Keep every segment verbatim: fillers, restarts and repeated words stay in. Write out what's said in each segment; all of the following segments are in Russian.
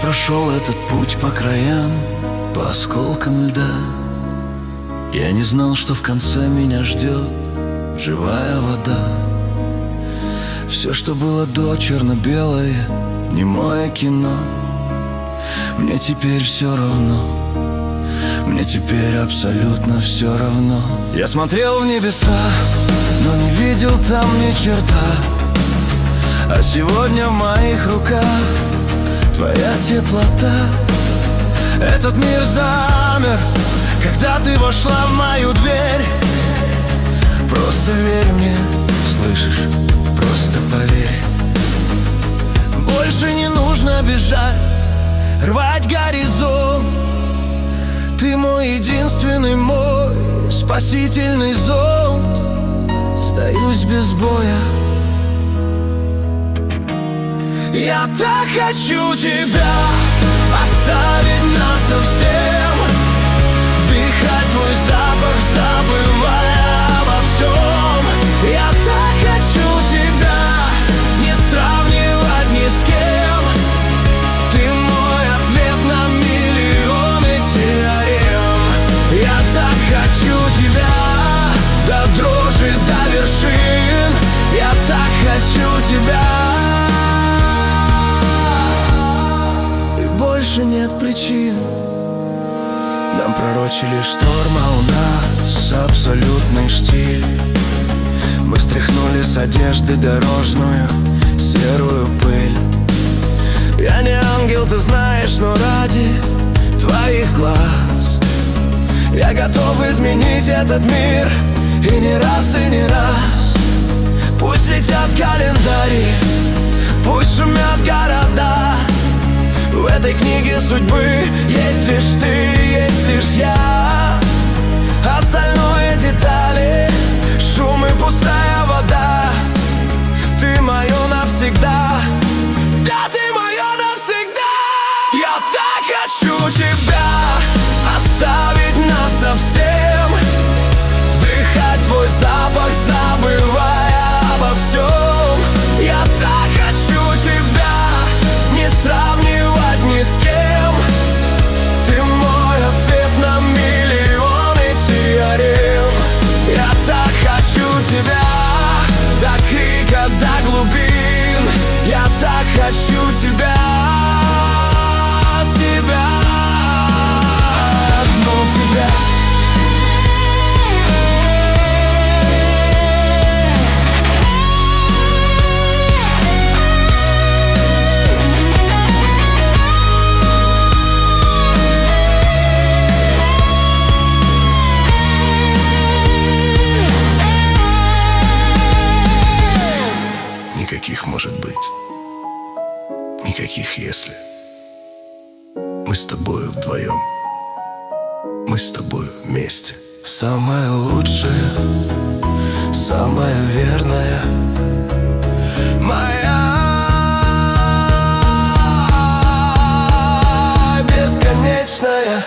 прошел этот путь по краям, по осколкам льда. Я не знал, что в конце меня ждет живая вода. Все, что было до черно-белое, немое кино. Мне теперь все равно, мне теперь абсолютно все равно. Я смотрел в небеса, но не видел там ни черта. А сегодня в моих руках твоя теплота. Этот мир замер, когда ты вошла в мою дверь. Просто верь мне, слышишь, просто поверь. Больше не нужно бежать, рвать горизонт. Ты мой единственный, мой спасительный зонт. Сдаюсь без боя. Я так хочу тебя оставить насовсем, вдыхать твой запах, забывая обо всем. Я так хочу тебя не сравнивать ни с кем. Ты мой ответ на миллионы теорем. Я так хочу тебя до дрожи, до вершин. Я так хочу тебя. Больше нет причин. Нам пророчили шторм, а у нас абсолютный штиль. Мы стряхнули с одежды дорожную серую пыль. Я не ангел, ты знаешь, но ради твоих глаз я готов изменить этот мир. И не раз, и не раз. Пусть летят календари, пусть шумят города. В этой книге судьбы есть лишь ты, есть лишь я. Остальное детали, шум и пустая вода. Ты мое навсегда. Да, ты мое навсегда. Я так хочу тебя оставить насовсем, вдыхать твой запах, забывая обо всем. Я так хочу тебя не сравнивать ни с кем. Ты мой ответ на миллионы теорем. Я так хочу тебя до крика, до глубин. Я так хочу тебя, тебя, одну тебя. Никаких может быть, никаких если. Мы с тобою вдвоем, мы с тобою вместе. Самое лучшее, самое верное, моя бесконечная.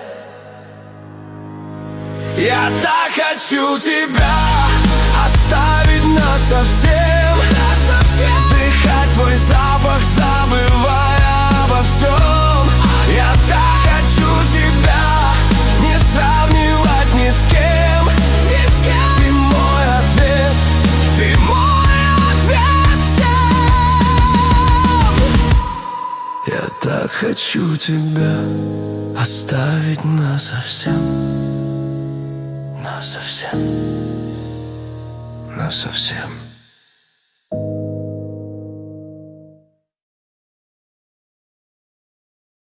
Я так хочу тебя оставить насовсем, вдыхать твой запах, забывая обо всем. Я так хочу тебя не сравнивать ни с кем. Ты мой ответ, ты мой ответ всем. Я так хочу тебя оставить насовсем, насовсем, насовсем.